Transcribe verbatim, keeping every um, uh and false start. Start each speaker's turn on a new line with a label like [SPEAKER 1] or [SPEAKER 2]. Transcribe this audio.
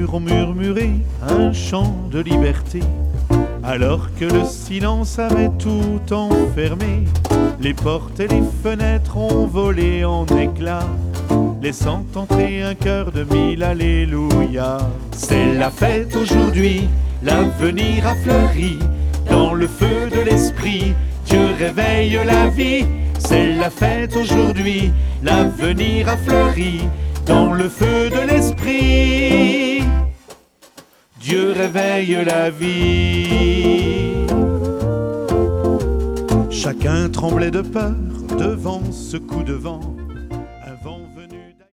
[SPEAKER 1] murs ont murmuré un chant de liberté. Alors que le silence avait tout enfermé, les portes et les fenêtres ont volé en éclats, laissant entrer un cœur de mille alléluia. C'est la fête aujourd'hui, l'avenir a fleuri, dans le feu de l'esprit, Dieu réveille la vie. C'est la fête aujourd'hui, l'avenir a fleuri, dans le feu de l'esprit, Dieu réveille la vie. Chacun tremblait de peur devant ce coup de vent,